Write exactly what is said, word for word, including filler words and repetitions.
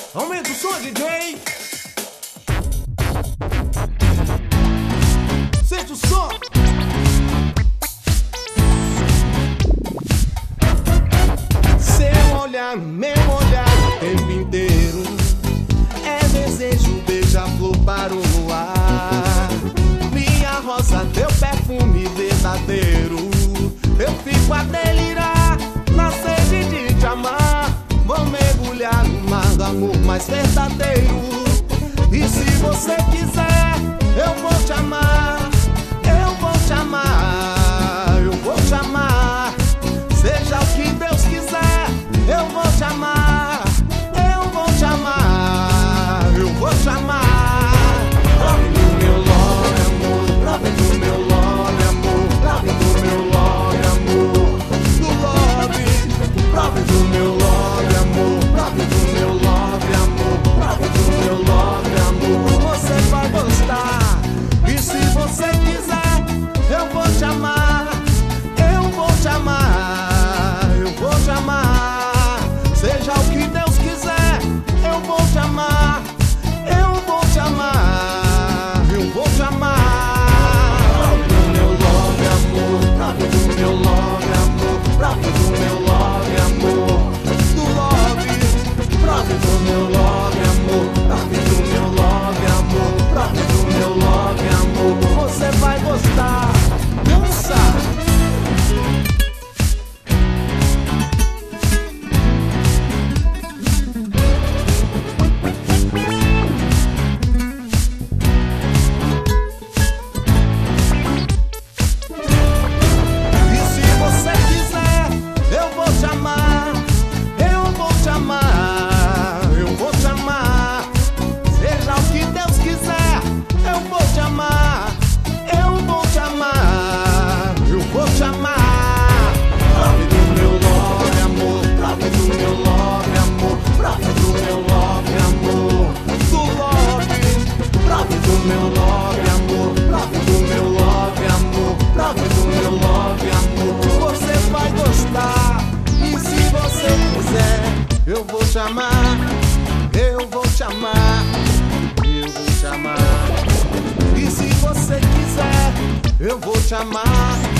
Aumenta o som, D J. Sente o som. Seu olhar, meu olhar o tempo inteiro é desejo, beija-flor para o luar. Minha rosa, teu perfume verdadeiro. Eu fico a delirar na sede de te amar. Vou mergulhar no mar do amor mais verdadeiro. E se você quiser, eu vou te amar. Eu vou te amar. Eu vou te amar. Seja o que Deus quiser, eu vou te amar. Eu vou te amar. Eu vou te amar. Prove do meu love, amor. Prove do meu love, amor. Prove do meu love, amor. Do love. Prove do meu love, amor. Prove do meu love, amor. Prove do meu love, amor. Você vai gostar. E se você quiser, eu vou te amar. Eu vou te amar. Eu vou te amar. Seja o que Deus quiser, eu vou te amar. Eu vou te amar. Eu vou te amar. Prove do meu love, amor. Prove do meu love, amor. Prove do meu love, amor. Do love. Prove do meu love, amor. Prove do meu love, amor. Prove do meu love, amor. Você vai gostar. Dança. Eu vou te amar, eu vou te amar, eu vou te amar. E se você quiser, eu vou te amar.